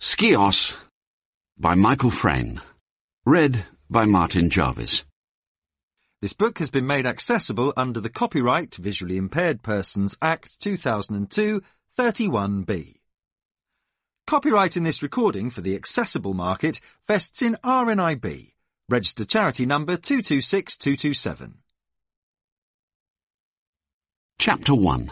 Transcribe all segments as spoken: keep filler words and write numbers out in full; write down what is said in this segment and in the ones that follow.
Skios by Michael Frayn. Read by Martin Jarvis. This book has been made accessible under the Copyright Visually Impaired Persons Act two thousand two, thirty-one B. Copyright in this recording for the accessible market vests in R N I B, registered charity number two two six two two seven. Chapter one.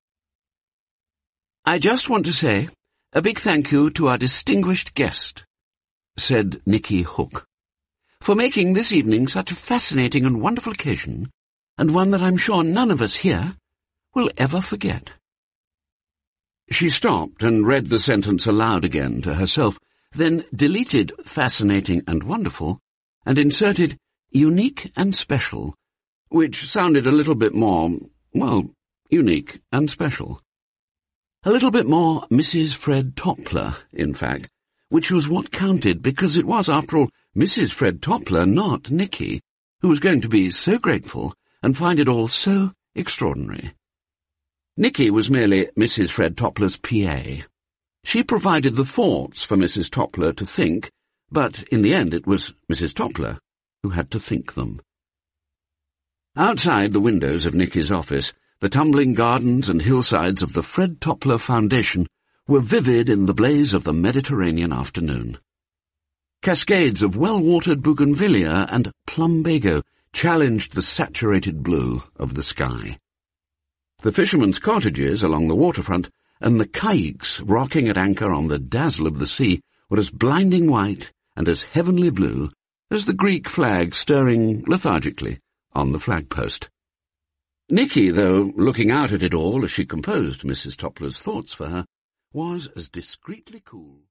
I just want to say a big thank you to our distinguished guest, said Nicky Hook, for making this evening such a fascinating and wonderful occasion, and one that I'm sure none of us here will ever forget. She stopped and read the sentence aloud again to herself, then deleted fascinating and wonderful, and inserted unique and special, which sounded a little bit more, well, unique and special. A little bit more Missus Fred Toppler, in fact, which was what counted, because it was, after all, Missus Fred Toppler, not Nicky, who was going to be so grateful and find it all so extraordinary. Nicky was merely Missus Fred Toppler's P A. She provided the thoughts for Missus Toppler to think, but in the end it was Missus Toppler who had to think them. Outside the windows of Nicky's office, the tumbling gardens and hillsides of the Fred Toppler Foundation were vivid in the blaze of the Mediterranean afternoon. Cascades of well-watered bougainvillea and plumbago challenged the saturated blue of the sky. The fishermen's cottages along the waterfront and the caiques rocking at anchor on the dazzle of the sea were as blinding white and as heavenly blue as the Greek flag stirring lethargically on the flagpost. Nicky, though, looking out at it all as she composed Missus Toppler's thoughts for her, was as discreetly cool